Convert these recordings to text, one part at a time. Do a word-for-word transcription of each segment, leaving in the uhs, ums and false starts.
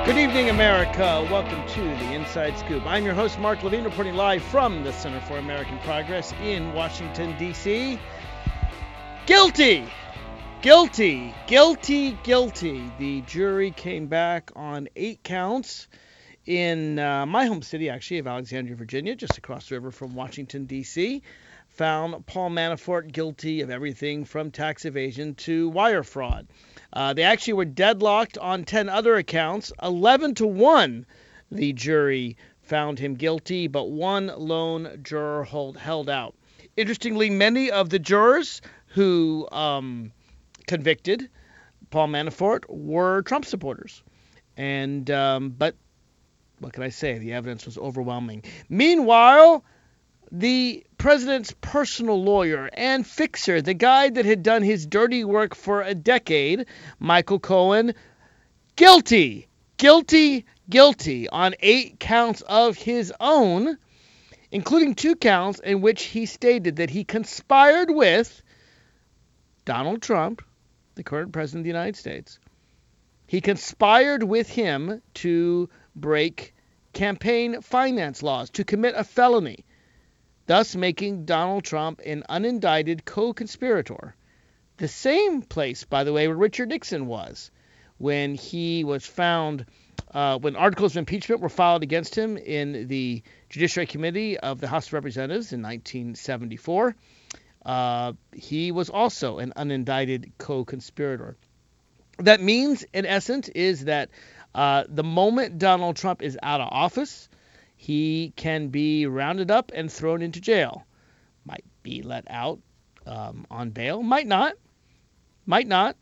Good evening, America. Welcome to the Inside Scoop. I'm your host, Mark Levine, reporting live from the Center for American Progress in Washington, D C Guilty! Guilty! Guilty! Guilty! The jury came back on eight counts in uh, my home city, actually, of Alexandria, Virginia, just across the river from Washington, D C Found Paul Manafort guilty of everything from tax evasion to wire fraud. Uh, they actually were deadlocked on ten other accounts. eleven to one, the jury found him guilty, but one lone juror hold, held out. Interestingly, many of the jurors who um, convicted Paul Manafort were Trump supporters. And um, but what can I say? The evidence was overwhelming. Meanwhile, the president's personal lawyer and fixer, the guy that had done his dirty work for a decade, Michael Cohen, guilty, guilty, guilty on eight counts of his own, including two counts in which he stated that he conspired with Donald Trump, the current president of the United States. He conspired with him to break campaign finance laws, to commit a felony, thus making Donald Trump an unindicted co-conspirator. The same place, by the way, where Richard Nixon was when he was found, uh, when articles of impeachment were filed against him in the Judiciary Committee of the House of Representatives in nineteen seventy-four. Uh, he was also an unindicted co-conspirator. That means, in essence, is that uh, the moment Donald Trump is out of office, he can be rounded up and thrown into jail. Might be let out um, on bail. Might not. Might not.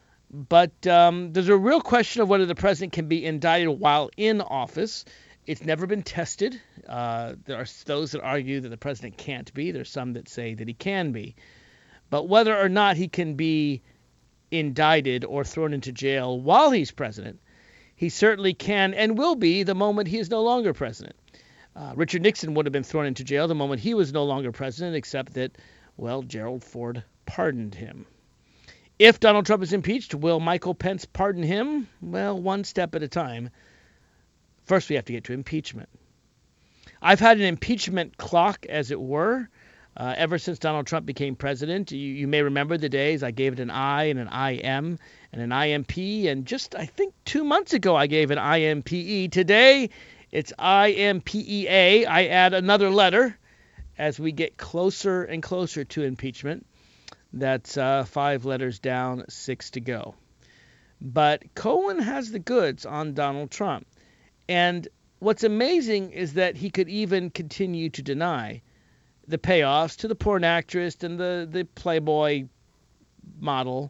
But um, there's a real question of whether the president can be indicted while in office. It's never been tested. Uh, there are those that argue that the president can't be. There's some that say that he can be. But whether or not he can be indicted or thrown into jail while he's president, he certainly can and will be the moment he is no longer president. Uh, Richard Nixon would have been thrown into jail the moment he was no longer president, except that, well, Gerald Ford pardoned him. If Donald Trump is impeached, will Michael Pence pardon him? Well, one step at a time. First, we have to get to impeachment. I've had an impeachment clock, as it were, uh, ever since Donald Trump became president. You, you may remember the days I gave it an I and an I M and an I M P, and just, I think, two months ago I gave an I M P E. Today, it's I M P E A. I add another letter as we get closer and closer to impeachment. That's uh, five letters down, six to go. But Cohen has the goods on Donald Trump. And what's amazing is that he could even continue to deny the payoffs to the porn actress and the, the Playboy model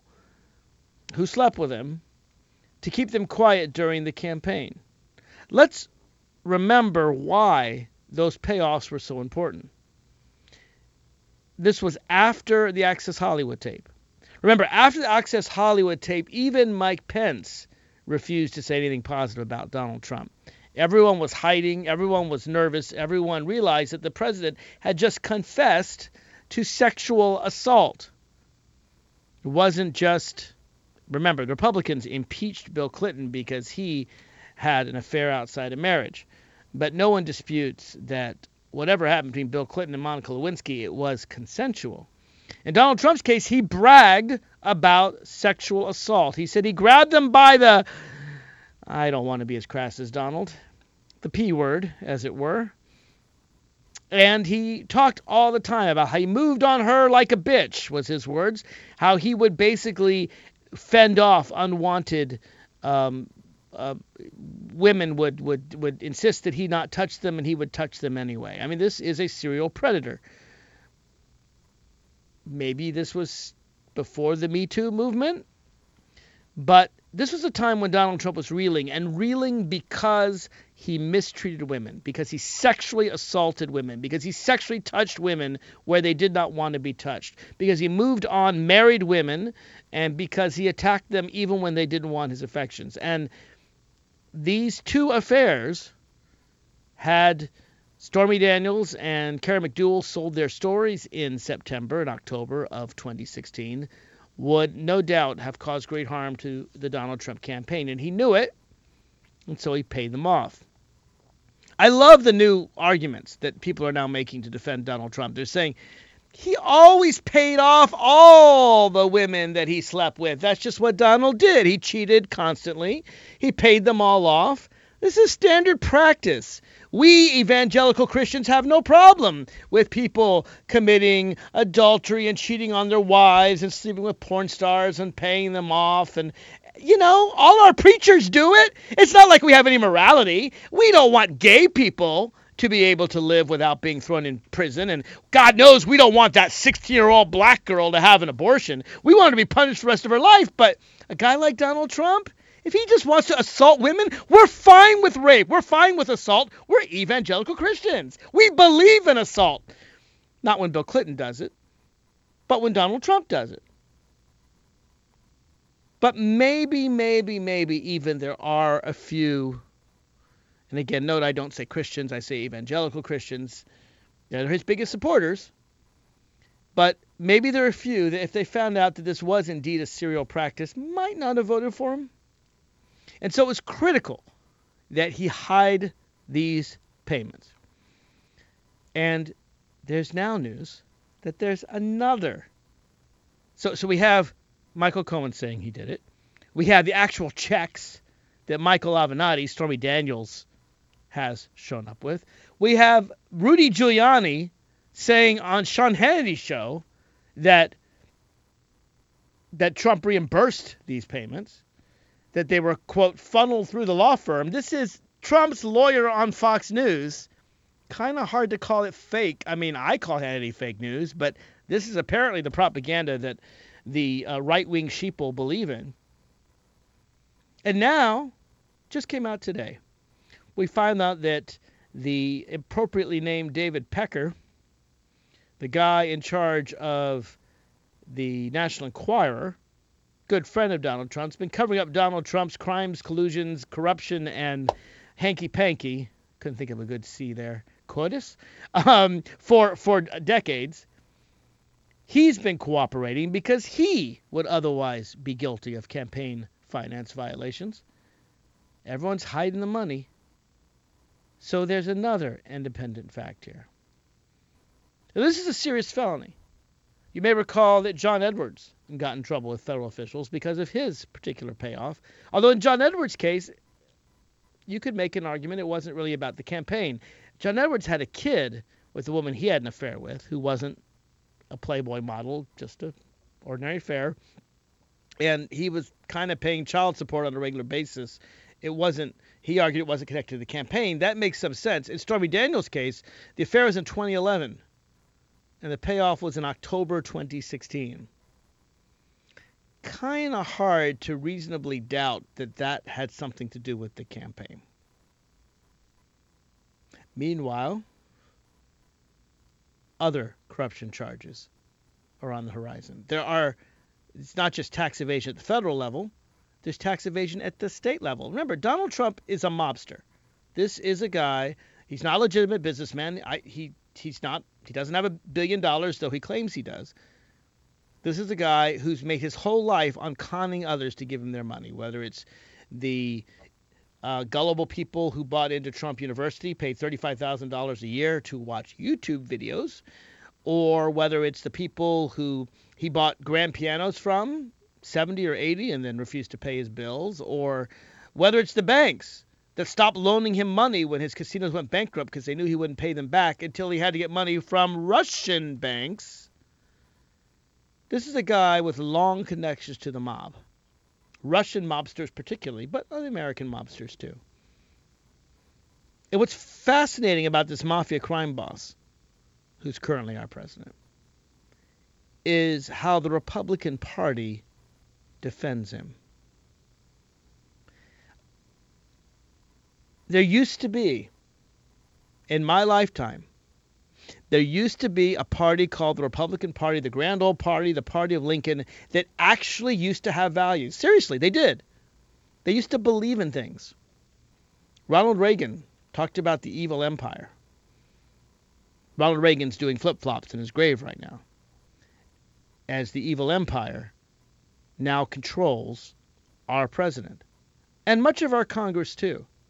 who slept with him to keep them quiet during the campaign. Let's remember why those payoffs were so important. This was after the Access Hollywood tape. Remember, after the Access Hollywood tape, even Mike Pence refused to say anything positive about Donald Trump. Everyone was hiding. Everyone was nervous. Everyone realized that the president had just confessed to sexual assault. It wasn't just, remember, the Republicans impeached Bill Clinton because he had an affair outside of marriage. But no one disputes that whatever happened between Bill Clinton and Monica Lewinsky, it was consensual. In Donald Trump's case, he bragged about sexual assault. He said he grabbed them by the, I don't want to be as crass as Donald, the P word, as it were. And he talked all the time about how he moved on her like a bitch, was his words. How he would basically fend off unwanted um, uh, women would, would, would insist that he not touch them, and he would touch them anyway. I mean, this is a serial predator. Maybe this was before the Me Too movement, but this was a time when Donald Trump was reeling, and reeling because he mistreated women, because he sexually assaulted women, because he sexually touched women where they did not want to be touched, because he moved on married women, and because he attacked them even when they didn't want his affections. And these two affairs had Stormy Daniels and Karen McDougal sold their stories in September and October of twenty sixteen, would no doubt have caused great harm to the Donald Trump campaign. And he knew it. And so he paid them off. I love the new arguments that people are now making to defend Donald Trump. They're saying he always paid off all the women that he slept with. That's just what Donald did. He cheated constantly. He paid them all off. This is standard practice. We evangelical Christians have no problem with people committing adultery and cheating on their wives and sleeping with porn stars and paying them off. And, you know, all our preachers do it. It's not like we have any morality. We don't want gay people to be able to live without being thrown in prison. And God knows we don't want that sixteen-year-old black girl to have an abortion. We want her to be punished the rest of her life. But a guy like Donald Trump, if he just wants to assault women, we're fine with rape. We're fine with assault. We're evangelical Christians. We believe in assault. Not when Bill Clinton does it, but when Donald Trump does it. But maybe, maybe, maybe even there are a few, and again, note I don't say Christians, I say evangelical Christians. They're his biggest supporters. But maybe there are a few that if they found out that this was indeed a serial practice, might not have voted for him. And so it was critical that he hide these payments. And there's now news that there's another. So so we have Michael Cohen saying he did it. We have the actual checks that Michael Avenatti, Stormy Daniels, has shown up with. We have Rudy Giuliani saying on Sean Hannity's show that that Trump reimbursed these payments, that they were, quote, funneled through the law firm. This is Trump's lawyer on Fox News. Kind of hard to call it fake. I mean, I call Hannity fake news, but this is apparently the propaganda that the uh, right-wing sheeple believe in. And now, just came out today, we find out that the appropriately named David Pecker, the guy in charge of the National Enquirer, good friend of Donald Trump's, been covering up Donald Trump's crimes, collusions, corruption, and hanky-panky, couldn't think of a good C there, coitus, um, for, for decades. He's been cooperating because he would otherwise be guilty of campaign finance violations. Everyone's hiding the money. So there's another independent fact here. Now, this is a serious felony. You may recall that John Edwards got in trouble with federal officials because of his particular payoff. Although in John Edwards' case, you could make an argument it wasn't really about the campaign. John Edwards had a kid with a woman he had an affair with who wasn't a Playboy model, just an ordinary affair. And he was kind of paying child support on a regular basis. It wasn't, he argued it wasn't connected to the campaign. That makes some sense. In Stormy Daniels' case, the affair was in twenty eleven, and the payoff was in October twenty sixteen. Kind of hard to reasonably doubt that that had something to do with the campaign. Meanwhile, other corruption charges are on the horizon. There are, it's not just tax evasion at the federal level, there's tax evasion at the state level. Remember, Donald Trump is a mobster. This is a guy, he's not a legitimate businessman. I, he he's not, he doesn't have a billion dollars, though he claims he does. This is a guy who's made his whole life on conning others to give him their money, whether it's the uh, gullible people who bought into Trump University, paid thirty-five thousand dollars a year to watch YouTube videos, or whether it's the people who he bought grand pianos from, seventy or eighty, and then refused to pay his bills, or whether it's the banks that stopped loaning him money when his casinos went bankrupt because they knew he wouldn't pay them back until he had to get money from Russian banks. This is a guy with long connections to the mob. Russian mobsters particularly, but other American mobsters too. And what's fascinating about this mafia crime boss, who's currently our president, is how the Republican Party defends him. There used to be, in my lifetime, there used to be a party called the Republican Party, the Grand Old Party, the Party of Lincoln, that actually used to have values. Seriously, they did. They used to believe in things. Ronald Reagan talked about the evil empire. Ronald Reagan's doing flip-flops in his grave right now, as the evil empire now controls our president, and much of our Congress too.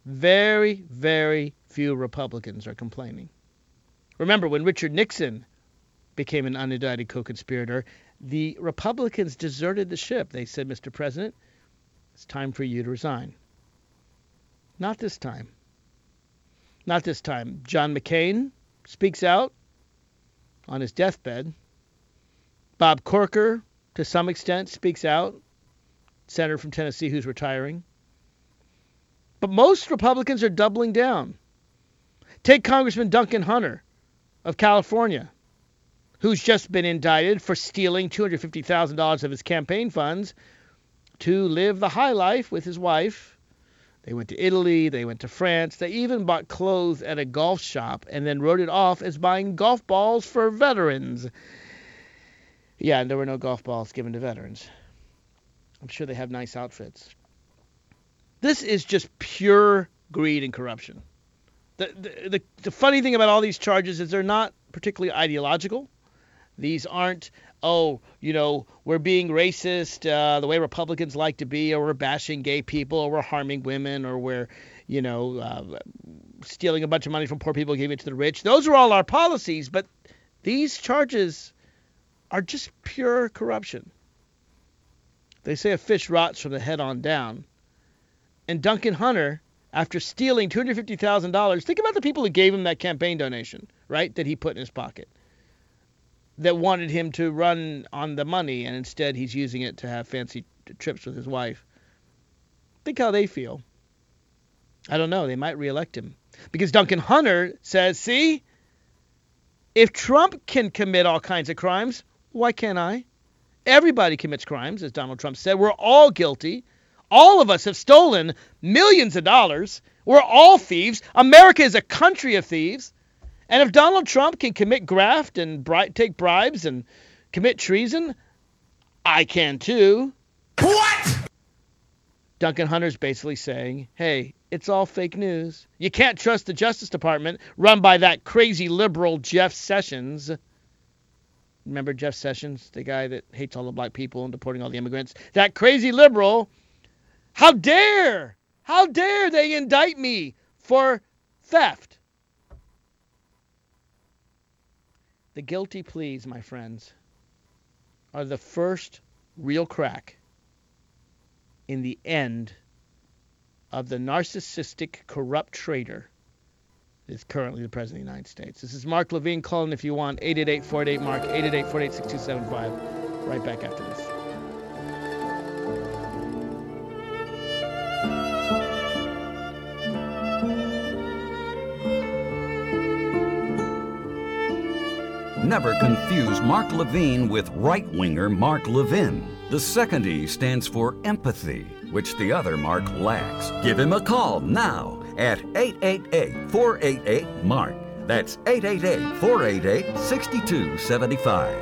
Very, very few Republicans are complaining. Remember, when Richard Nixon became an unindicted co-conspirator, the Republicans deserted the ship. They said, Mister President, it's time for you to resign. Not this time. Not this time. John McCain speaks out on his deathbed. Bob Corker, to some extent, speaks out. Senator from Tennessee who's retiring. But most Republicans are doubling down. Take Congressman Duncan Hunter of California, who's just been indicted for stealing two hundred fifty thousand dollars of his campaign funds to live the high life with his wife. They went to Italy, they went to France, they even bought clothes at a golf shop and then wrote it off as buying golf balls for veterans. Yeah, and there were no golf balls given to veterans. I'm sure they have nice outfits. This is just pure greed and corruption. The, the, the, the funny thing about all these charges is they're not particularly ideological. These aren't, oh, you know, we're being racist uh, the way Republicans like to be, or we're bashing gay people, or we're harming women, or we're, you know, uh, stealing a bunch of money from poor people, giving it to the rich. Those are all our policies, but these charges are just pure corruption. They say a fish rots from the head on down. And Duncan Hunter, after stealing two hundred fifty thousand dollars, think about the people who gave him that campaign donation, right, that he put in his pocket, that wanted him to run on the money, and instead he's using it to have fancy trips with his wife. Think how they feel. I don't know. They might reelect him. Because Duncan Hunter says, see, if Trump can commit all kinds of crimes, why can't I? Everybody commits crimes, as Donald Trump said. We're all guilty. All of us have stolen millions of dollars. We're all thieves. America is a country of thieves. And if Donald Trump can commit graft and bri- take bribes and commit treason, I can too. What? Duncan Hunter's basically saying, hey, it's all fake news. You can't trust the Justice Department run by that crazy liberal Jeff Sessions. Remember Jeff Sessions, the guy that hates all the black people and deporting all the immigrants? That crazy liberal. How dare, how dare they indict me for theft? The guilty pleas, my friends, are the first real crack in the end of the narcissistic, corrupt traitor that is currently the President of the United States. This is Mark Levine. Call in if you want. eight eight eight, four eight eight, M A R K, eight eight eight, four eight eight, six two seven five. Right back after this. Never confuse Mark Levine with right-winger Mark Levin. The second E stands for empathy, which the other Mark lacks. Give him a call now at eight eight eight, four eight eight, M A R K. That's eight eight eight, four eight eight, six two seven five.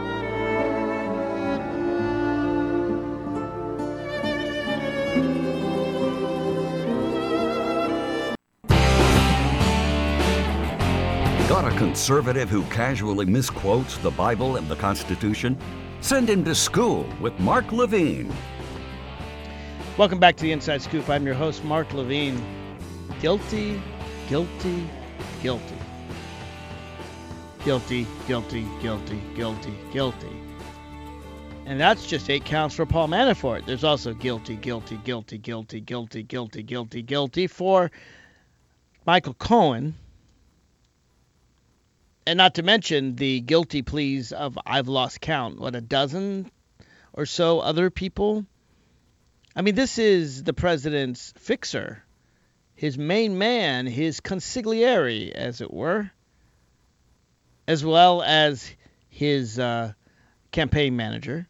Got a conservative who casually misquotes the Bible and the Constitution? Send him to school with Mark Levine. Welcome back to the Inside Scoop. I'm your host, Mark Levine. Guilty, guilty, guilty. Guilty, guilty, guilty, guilty, guilty. And that's just eight counts for Paul Manafort. There's also guilty, guilty, guilty, guilty, guilty, guilty, guilty, guilty for Michael Cohen. And not to mention the guilty pleas of, I've lost count, what, a dozen or so other people? I mean, this is the president's fixer, his main man, his consigliere, as it were, as well as his uh, campaign manager.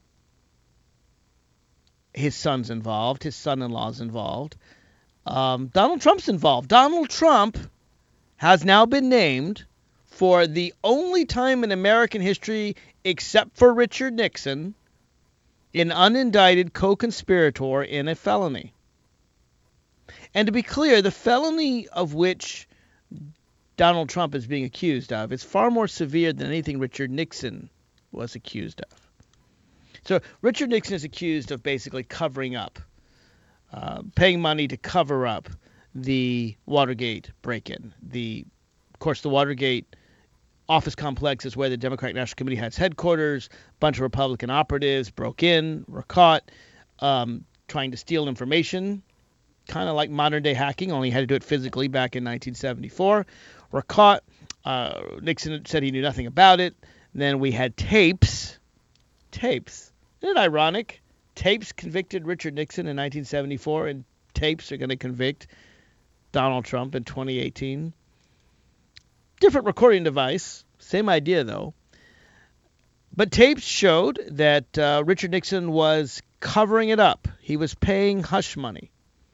His son's involved. His son-in-law's involved. Um, Donald Trump's involved. Donald Trump has now been named for the only time in American history, except for Richard Nixon, an unindicted co-conspirator in a felony. And to be clear, the felony of which Donald Trump is being accused of is far more severe than anything Richard Nixon was accused of. So Richard Nixon is accused of basically covering up, uh, paying money to cover up the Watergate break-in. The, of course, the Watergate office complex is where the Democratic National Committee had its headquarters. A bunch of Republican operatives broke in, were caught, um, trying to steal information, kind of like modern-day hacking, only had to do it physically back in nineteen seventy-four. Were caught. Uh, Nixon said he knew nothing about it. Then we had tapes. Tapes. Isn't it ironic? Tapes convicted Richard Nixon in nineteen seventy-four, and tapes are going to convict Donald Trump in twenty eighteen. Different recording device. Same idea, though. But tapes showed that uh, Richard Nixon was covering it up. He was paying hush money.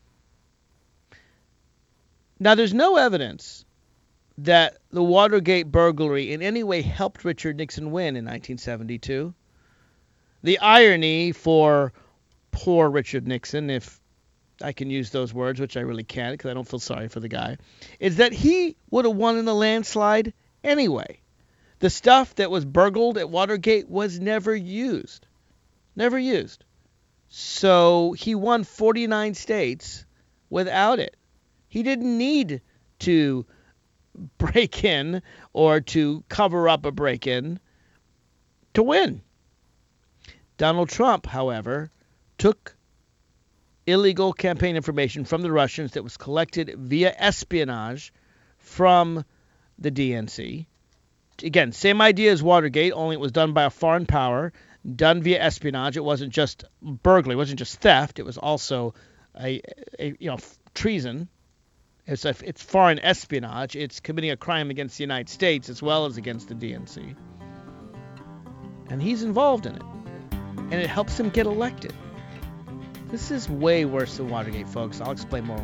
Now, there's no evidence that the Watergate burglary in any way helped Richard Nixon win in nineteen seventy-two. The irony for poor Richard Nixon, if I can use those words, which I really can't because I don't feel sorry for the guy, is that he would have won in a landslide anyway. The stuff that was burgled at Watergate was never used. Never used. So he won forty-nine states without it. He didn't need to break in or to cover up a break-in to win. Donald Trump, however, took illegal campaign information from the Russians that was collected via espionage from the D N C. Again, same idea as Watergate, only it was done by a foreign power, done via espionage. It wasn't just burglary, it wasn't just theft, it was also a, a you know treason. It's a, it's foreign espionage. It's committing a crime against the United States as well as against the D N C. And he's involved in it. And it helps him get elected. This is way worse than Watergate, folks. I'll explain more.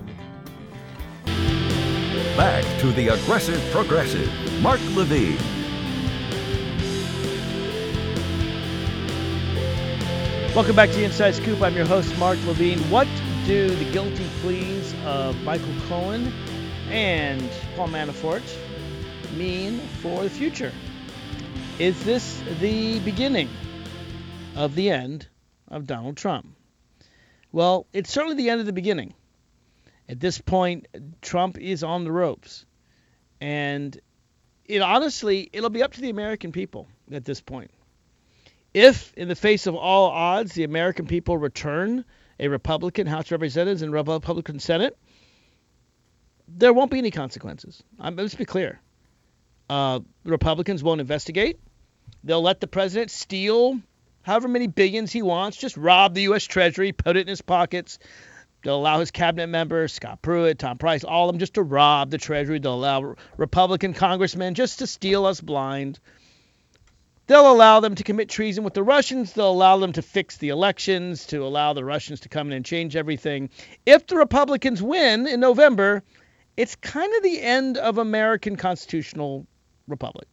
Back to the aggressive progressive, Mark Levine. Welcome back to the Inside Scoop. I'm your host, Mark Levine. What do the guilty pleas of Michael Cohen and Paul Manafort mean for the future? Is this the beginning of the end of Donald Trump? Well, it's certainly the end of the beginning. At this point, Trump is on the ropes. And it honestly, it'll be up to the American people at this point. If, in the face of all odds, the American people return a Republican House of Representatives and Republican Senate, there won't be any consequences. Um, let's be clear. Uh, Republicans won't investigate. They'll let the president steal however many billions he wants, just rob the U S Treasury, put it in his pockets. They'll allow his cabinet members, Scott Pruitt, Tom Price, all of them just to rob the Treasury. They'll allow Republican congressmen just to steal us blind. They'll allow them to commit treason with the Russians. They'll allow them to fix the elections, to allow the Russians to come in and change everything. If the Republicans win in November, it's kind of the end of American constitutional republic.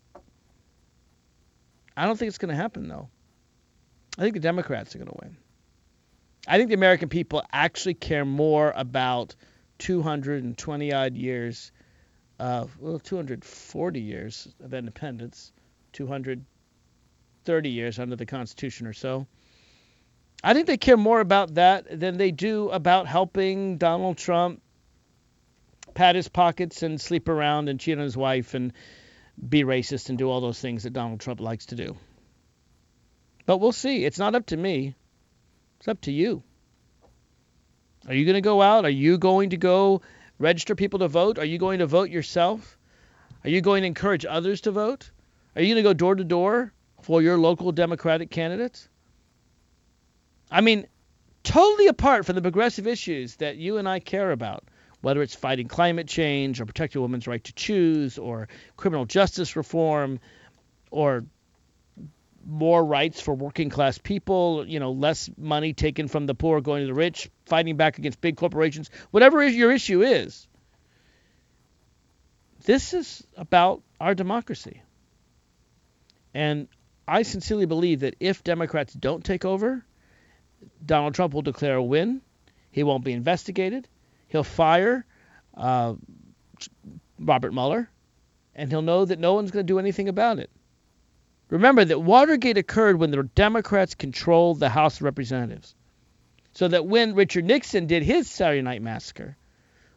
I don't think it's going to happen, though. I think the Democrats are going to win. I think the American people actually care more about two hundred twenty odd years, uh, well, two hundred forty years of independence, two hundred thirty years under the Constitution or so. I think they care more about that than they do about helping Donald Trump pat his pockets and sleep around and cheat on his wife and be racist and do all those things that Donald Trump likes to do. But we'll see. It's not up to me. It's up to you. Are you going to go out? Are you going to go register people to vote? Are you going to vote yourself? Are you going to encourage others to vote? Are you going to go door to door for your local Democratic candidates? I mean, totally apart from the progressive issues that you and I care about, whether it's fighting climate change or protecting a woman's right to choose or criminal justice reform or more rights for working class people, you know, less money taken from the poor going to the rich, fighting back against big corporations, whatever your issue is. This is about our democracy. And I sincerely believe that if Democrats don't take over, Donald Trump will declare a win. He won't be investigated. He'll fire uh, Robert Mueller, and he'll know that no one's going to do anything about it. Remember that Watergate occurred when the Democrats controlled the House of Representatives. So that when Richard Nixon did his Saturday Night Massacre,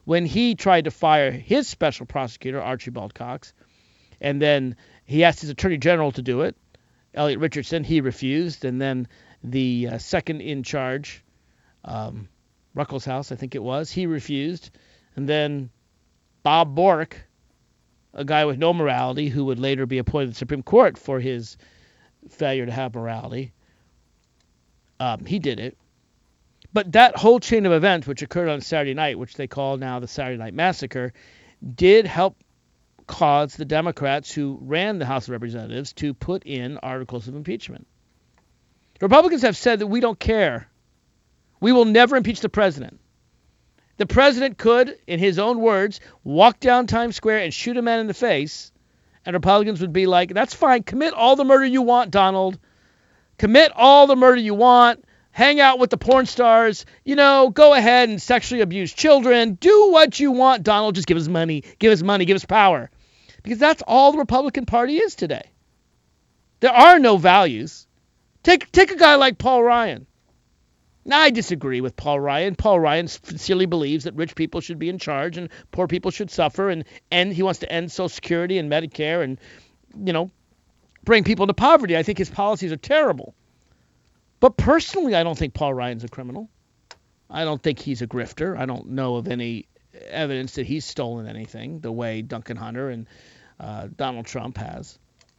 when he tried to fire his special prosecutor, Archibald Cox, and then he asked his attorney general to do it, Elliot Richardson. He refused, and then the uh, second in charge, um, Ruckelshaus, I think it was, he refused, and then Bob Bork, a guy with no morality who would later be appointed to the Supreme Court for his failure to have morality, um, he did it. But that whole chain of events, which occurred on Saturday night, which they call now the Saturday Night Massacre, did help cause the Democrats who ran the House of Representatives to put in articles of impeachment. The Republicans have said that we don't care. We will never impeach the president. The president could, in his own words, walk down Times Square and shoot a man in the face, and Republicans would be like, that's fine, commit all the murder you want, Donald. Commit all the murder you want. Hang out with the porn stars. You know, go ahead and sexually abuse children. Do what you want, Donald. Just give us money. Give us money. Give us power. Because that's all the Republican Party is today. There are no values. Take, take a guy like Paul Ryan. Now, I disagree with Paul Ryan. Paul Ryan sincerely believes that rich people should be in charge and poor people should suffer. And, and he wants to end Social Security and Medicare and, you know, bring people into poverty. I think his policies are terrible. But personally, I don't think Paul Ryan's a criminal. I don't think he's a grifter. I don't know of any evidence that he's stolen anything the way Duncan Hunter and uh, Donald Trump has.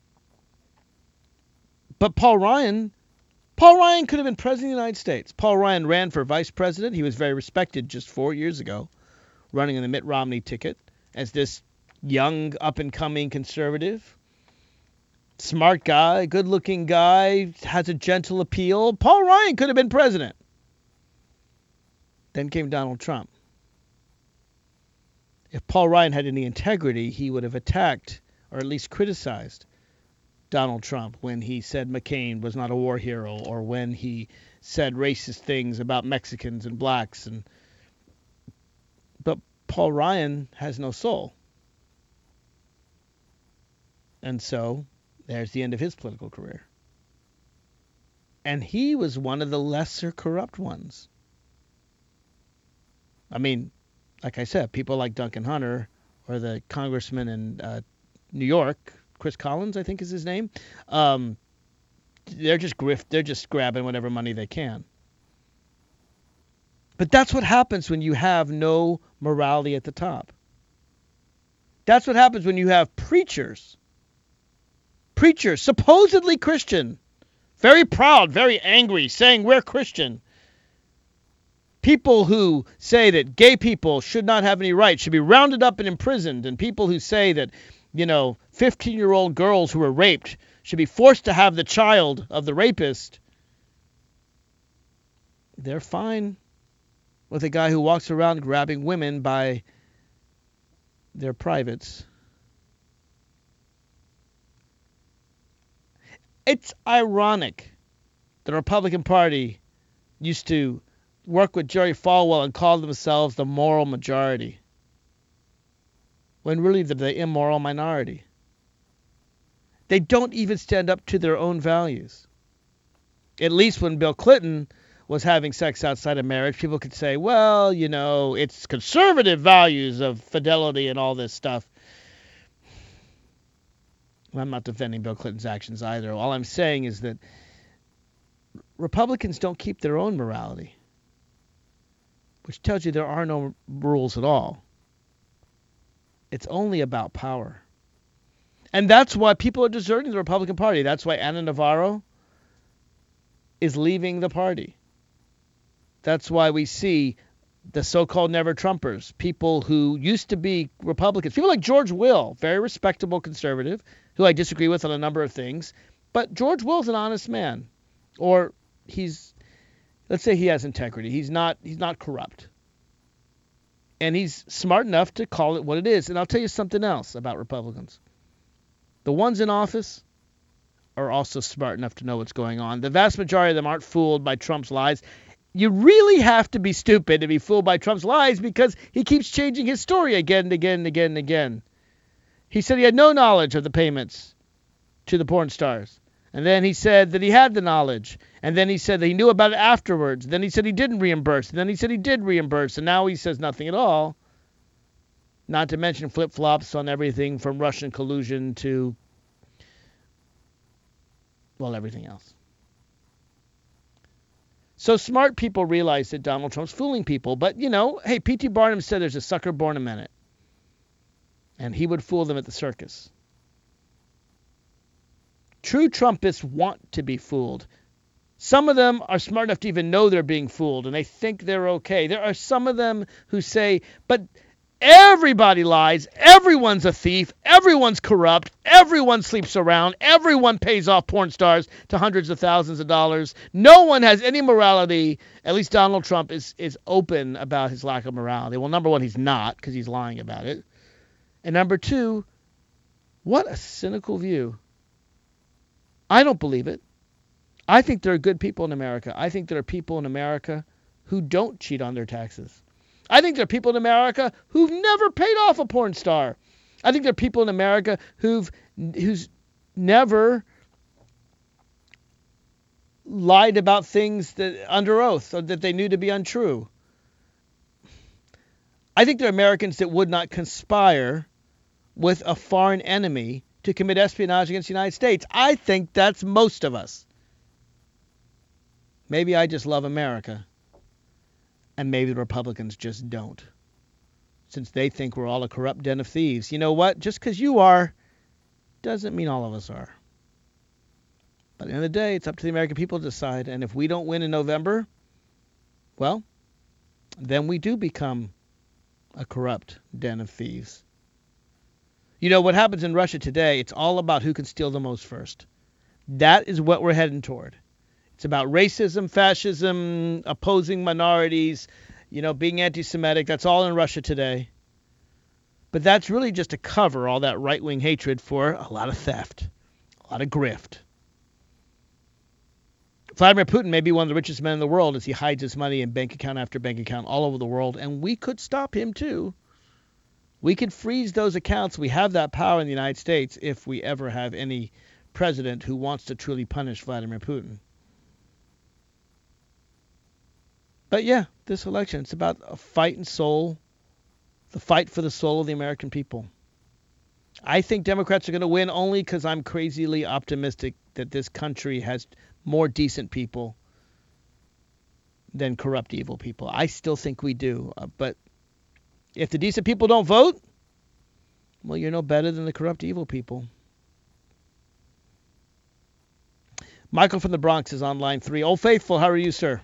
But Paul Ryan, Paul Ryan could have been president of the United States. Paul Ryan ran for vice president. He was very respected just four years ago, running in the Mitt Romney ticket as this young, up-and-coming conservative. Smart guy, good-looking guy, has a gentle appeal. Paul Ryan could have been president. Then came Donald Trump. If Paul Ryan had any integrity, he would have attacked, or at least criticized, Donald Trump when he said McCain was not a war hero, or when he said racist things about Mexicans and blacks. And but Paul Ryan has no soul. And so there's the end of his political career. And he was one of the lesser corrupt ones. I mean, like I said, people like Duncan Hunter or the congressman in uh, New York, Chris Collins, I think is his name, um, they're just grift, they're just grabbing whatever money they can. But that's what happens when you have no morality at the top. That's what happens when you have preachers Preachers, supposedly Christian, very proud, very angry, saying we're Christian. People who say that gay people should not have any rights, should be rounded up and imprisoned, and people who say that, you know, fifteen-year-old girls who were raped should be forced to have the child of the rapist. They're fine with a guy who walks around grabbing women by their privates. It's ironic the Republican Party used to work with Jerry Falwell and call themselves the moral majority, when really they're the immoral minority. They don't even stand up to their own values. At least when Bill Clinton was having sex outside of marriage, people could say, well, you know, it's conservative values of fidelity and all this stuff. I'm not defending Bill Clinton's actions either. All I'm saying is that Republicans don't keep their own morality, which tells you there are no rules at all. It's only about power. And that's why people are deserting the Republican Party. That's why Ana Navarro is leaving the party. That's why we see the so-called never-Trumpers, people who used to be Republicans, people like George Will, very respectable conservative, who I disagree with on a number of things, but George Will's an honest man, or he's, let's say he has integrity. He's not, he's not corrupt, and he's smart enough to call it what it is. And I'll tell you something else about Republicans: the ones in office are also smart enough to know what's going on. The vast majority of them aren't fooled by Trump's lies. You really have to be stupid to be fooled by Trump's lies, because he keeps changing his story again and again and again and again. He said he had no knowledge of the payments to the porn stars. And then he said that he had the knowledge. And then he said that he knew about it afterwards. Then he said he didn't reimburse. And then he said he did reimburse. And now he says nothing at all. Not to mention flip-flops on everything from Russian collusion to, well, everything else. So smart people realize that Donald Trump's fooling people. But, you know, hey, P T. Barnum said there's a sucker born a minute. And he would fool them at the circus. True Trumpists want to be fooled. Some of them are smart enough to even know they're being fooled, and they think they're okay. There are some of them who say, but everybody lies, everyone's a thief, everyone's corrupt, everyone sleeps around, everyone pays off porn stars to hundreds of thousands of dollars. No one has any morality. At least Donald Trump is, is open about his lack of morality. Well, number one, he's not, because he's lying about it. And number two, what a cynical view. I don't believe it. I think there are good people in America. I think there are people in America who don't cheat on their taxes. I think there are people in America who've never paid off a porn star. I think there are people in America who've who's never lied about things that under oath or that they knew to be untrue. I think there are Americans that would not conspire with a foreign enemy to commit espionage against the United States. I think that's most of us. Maybe I just love America. And maybe the Republicans just don't. Since they think we're all a corrupt den of thieves. You know what? Just because you are, doesn't mean all of us are. But at the end of the day, it's up to the American people to decide. And if we don't win in November, well, then we do become a corrupt den of thieves. You know, what happens in Russia today, it's all about who can steal the most first. That is what we're heading toward. It's about racism, fascism, opposing minorities, you know, being anti-Semitic. That's all in Russia today. But that's really just to cover all that right-wing hatred for a lot of theft, a lot of grift. Vladimir Putin may be one of the richest men in the world as he hides his money in bank account after bank account all over the world, and we could stop him too. We could freeze those accounts. We have that power in the United States if we ever have any president who wants to truly punish Vladimir Putin. But yeah, this election, it's about a fight and soul, the fight for the soul of the American people. I think Democrats are going to win only because I'm crazily optimistic that this country has more decent people than corrupt, evil people. I still think we do. Uh, but if the decent people don't vote, well, you're no better than the corrupt, evil people. Michael from the Bronx is on line three. Old Faithful, how are you, sir?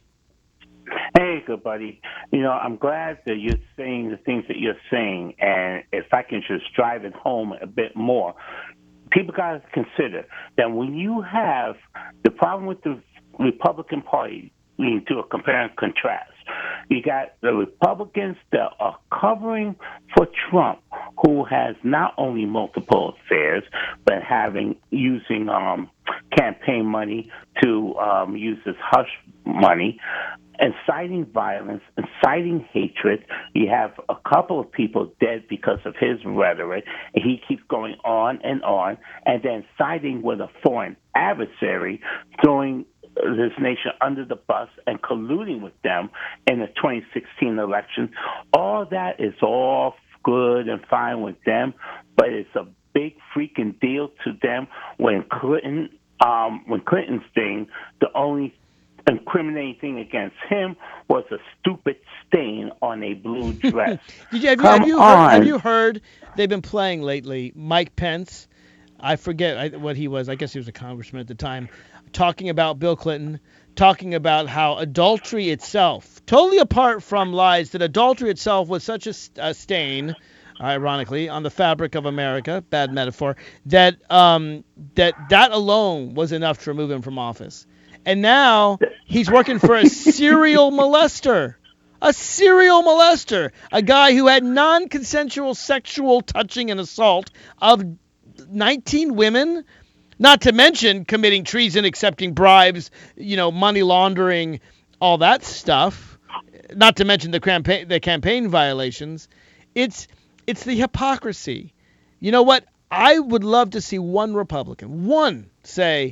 Hey, good buddy. You know, I'm glad that you're saying the things that you're saying, and if I can just drive it home a bit more, people got to consider that when you have the problem with the Republican Party, we need to compare and contrast. You got the Republicans that are covering for Trump, who has not only multiple affairs, but having using um, campaign money to um, use this hush money, inciting violence, inciting hatred. You have a couple of people dead because of his rhetoric, and he keeps going on and on, and then siding with a foreign adversary, throwing this nation under the bus and colluding with them in the twenty sixteen election. All that is all good and fine with them, but it's a big freaking deal to them when Clinton, um, when Clinton's thing, the only incriminating thing against him was a stupid stain on a blue dress. Did you, have, you, Come have, you on. heard, have you heard they've been playing lately? Mike Pence, I forget what he was. I guess he was a congressman at the time, talking about Bill Clinton, talking about how adultery itself, totally apart from lies, that adultery itself was such a, a stain, ironically, on the fabric of America, bad metaphor, that um, that that alone was enough to remove him from office. And now he's working for a serial molester. A serial molester. A guy who had non-consensual sexual touching and assault of nineteen women, not to mention committing treason, accepting bribes, you know, money laundering, all that stuff, not to mention the campaign, the campaign violations. It's it's the hypocrisy. You know what? I would love to see one Republican, one, say,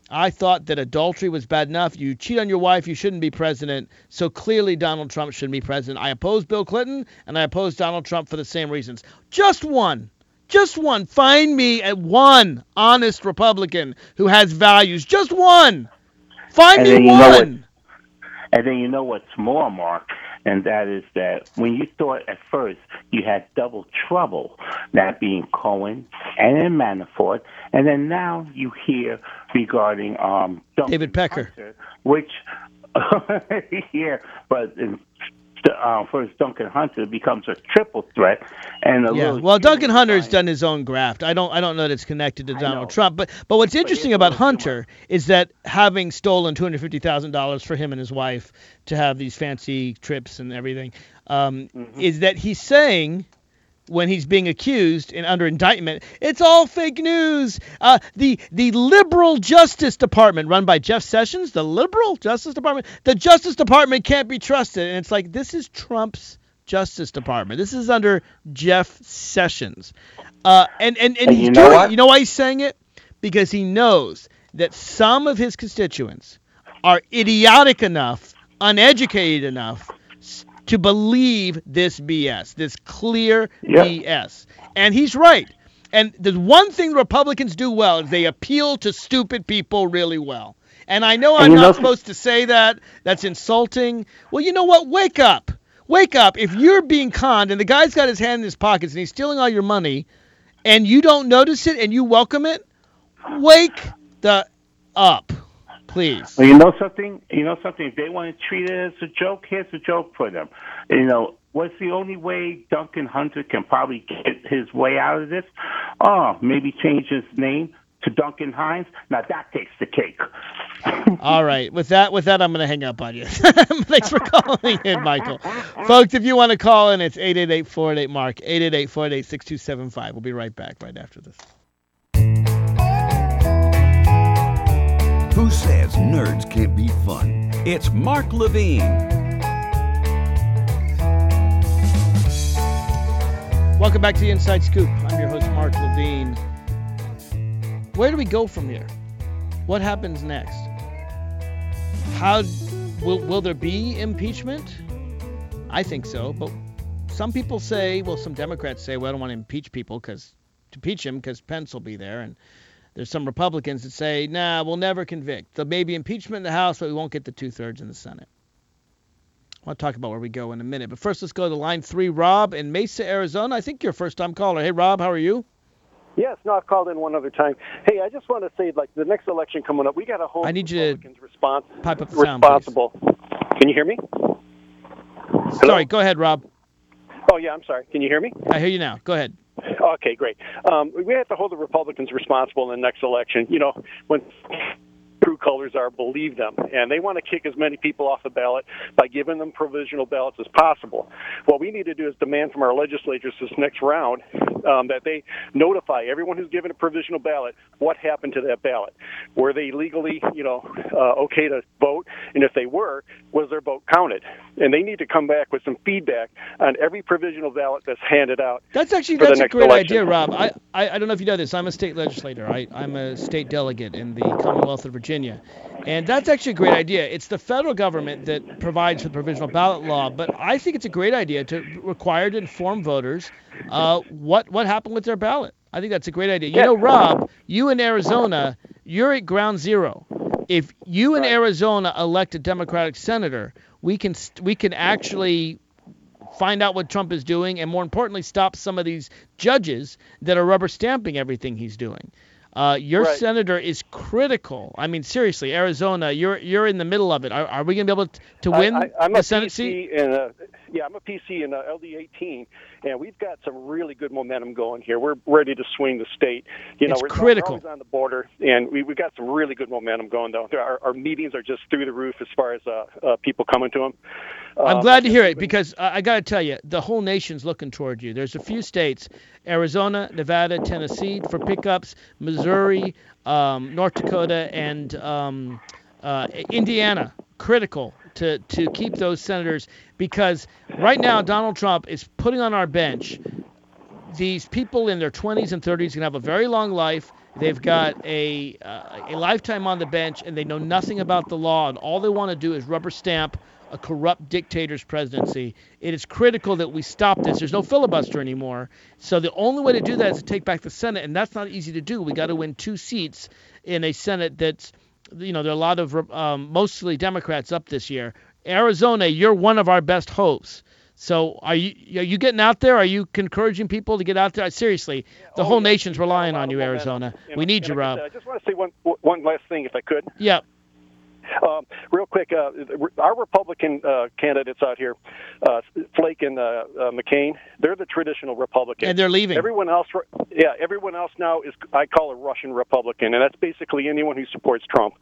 I thought that adultery was bad enough. You cheat on your wife, you shouldn't be president. So clearly Donald Trump shouldn't be president. I oppose Bill Clinton, and I oppose Donald Trump for the same reasons. Just one. Just one. Find me at one honest Republican who has values. Just one. Find And me one. And then you know what's more, Mark, and that is that when you thought at first you had double trouble, that being Cohen and then Manafort, and then now you hear regarding um, Duncan David Pecker, Hunter, which, yeah, but in, uh, first Duncan Hunter becomes a triple threat, and a yeah. little Well, Duncan Hunter's line. done his own graft. I don't. I don't know that it's connected to I Donald know. Trump. But but what's But interesting it's a about little Hunter is that having stolen two hundred fifty thousand dollars for him and his wife to have these fancy trips and everything, um, Mm-hmm. is that he's saying, when he's being accused and under indictment, it's all fake news. Uh, the the liberal Justice Department, run by Jeff Sessions, the liberal Justice Department, the Justice Department can't be trusted. And it's like, this is Trump's Justice Department. This is under Jeff Sessions. Uh, and, and, and And he's you know doing what? it. You know why he's saying it? Because he knows that some of his constituents are idiotic enough, uneducated enough to believe this B S, this clear Yep. B S. And he's right. And the one thing Republicans do well is they appeal to stupid people really well. And I know And I'm you not know- supposed to say that. That's insulting. Well, you know what? Wake up. Wake up. If you're being conned and the guy's got his hand in his pockets and he's stealing all your money and you don't notice it and you welcome it, wake the up, please. Well, you know something? You know something? If they want to treat it as a joke, here's a joke for them. You know, what's the only way Duncan Hunter can probably get his way out of this? Oh, maybe change his name to Duncan Hines. Now that takes the cake. All right. With that, with that, I'm going to hang up on you. Thanks for calling in, Michael. Folks, if you want to call in, it's eight eight eight, four eight eight, MARK, eight eight eight, four eight eight, six two seven five. We'll be right back right after this. Who says nerds can't be fun? It's Mark Levine. Welcome back to the Inside Scoop. I'm your host, Mark Levine. Where do we go from here? What happens next? How will will there be impeachment? I think so, but some people say, well, some Democrats say, well, I don't want to impeach people because to impeach him because Pence will be there, and there's some Republicans that say, nah, we'll never convict. There may be impeachment in the House, but we won't get the two-thirds in the Senate. I'll talk about where we go in a minute, but first let's go to line three, Rob in Mesa, Arizona. I think you're a first-time caller. Hey, Rob, how are you? Yes, no, I've called in one other time. Hey, I just want to say, like, the next election coming up, we got to hold I need you to Republicans respons- pipe up the sound, please. responsible. Can you hear me? Sorry, go ahead, Rob. Oh, yeah, I'm sorry. Can you hear me? I hear you now. Go ahead. Okay, great. Um, we have to hold the Republicans responsible in the next election. You know, when true colors are, believe them. And they want to kick as many people off the ballot by giving them provisional ballots as possible. What we need to do is demand from our legislatures this next round um, that they notify everyone who's given a provisional ballot what happened to that ballot. Were they legally, you know, uh, okay to vote? And if they were, was their vote counted? And they need to come back with some feedback on every provisional ballot that's handed out. That's actually for the that's a next great election. idea, Rob. I, I I don't know if you know this. I'm a state legislator. I, I'm a state delegate in the Commonwealth of Virginia. And that's actually a great idea. It's the federal government that provides for the provisional ballot law, but I think it's a great idea to require to inform voters uh, what what happened with their ballot. I think that's a great idea. You Yeah. know, Rob, you in Arizona, you're at ground zero. If you in Right. Arizona elect a Democratic senator, we can st- we can actually find out what Trump is doing, and more importantly, stop some of these judges that are rubber stamping everything he's doing. Uh, your Right. senator is critical. I mean, seriously, Arizona, you're you're in the middle of it. Are, are we going to be able to, to win I, I, I'm the a Senate P C seat? in a, yeah, I'm a P C in a L D eighteen, and we've got some really good momentum going here. We're ready to swing the state. You know, It's we're, critical. we're always on the border, and we, we've got some really good momentum going, though. Our, our meetings are just through the roof as far as uh, uh, people coming to them. I'm Um, glad to hear it because uh, I got to tell you, the whole nation's looking toward you. There's a few states, Arizona, Nevada, Tennessee for pickups, Missouri, um, North Dakota, and um, uh, Indiana, critical to, to keep those senators because right now Donald Trump is putting on our bench these people in their twenties and thirties going to have a very long life. They've got a uh, a lifetime on the bench, and they know nothing about the law, and all they want to do is rubber stamp a corrupt dictator's presidency. It is critical that we stop this. There's no filibuster anymore. So the only way to do that is to take back the Senate, and that's not easy to do. We got to win two seats in a Senate that's, you know, there are a lot of um, mostly Democrats up this year. Arizona, you're one of our best hopes. So are you are you getting out there? Are you encouraging people to get out there? Seriously, the oh, whole yeah. nation's relying on you, momentum. Arizona. And, we need you, like Rob. I, said, I just want to say one one last thing, if I could. Yeah. Um, real quick, uh, our Republican uh, candidates out here, uh, Flake and uh, uh, McCain, they're the traditional Republicans. And they're leaving. Everyone else, yeah, everyone else now is, I call a Russian Republican, and that's basically anyone who supports Trump.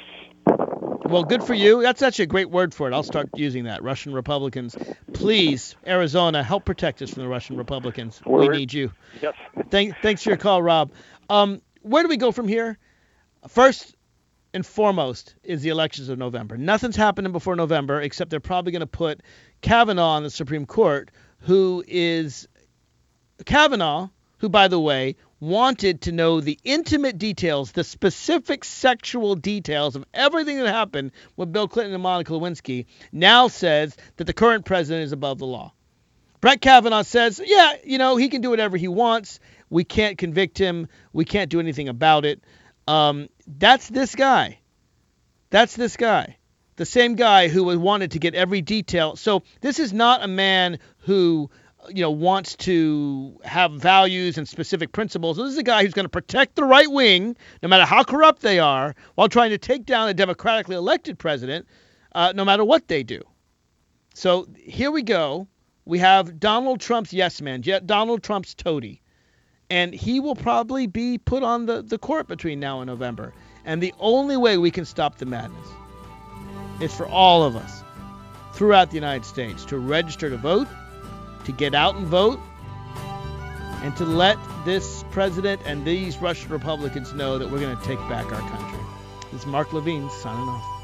Well, good for you. That's actually a great word for it. I'll start using that. Russian Republicans. Please, Arizona, help protect us from the Russian Republicans. We're, we need you. Yes. Thank, thanks for your call, Rob. Um, where do we go from here? First and foremost is the elections of November. Nothing's happening before November, except they're probably going to put Kavanaugh on the Supreme Court, who is Kavanaugh, who, by the way, wanted to know the intimate details, the specific sexual details of everything that happened with Bill Clinton and Monica Lewinsky, now says that the current president is above the law. Brett Kavanaugh says, yeah, you know, he can do whatever he wants. We can't convict him. We can't do anything about it. Um, that's this guy. That's this guy. The same guy who wanted to get every detail. So this is not a man who, you know, wants to have values and specific principles. This is a guy who's going to protect the right wing, no matter how corrupt they are, while trying to take down a democratically elected president, uh, no matter what they do. So here we go. We have Donald Trump's yes man, Donald Trump's toady. And he will probably be put on the, the court between now and November. And the only way we can stop the madness is for all of us throughout the United States to register to vote, to get out and vote, and to let this president and these Russian Republicans know that we're going to take back our country. This is Mark Levine signing off.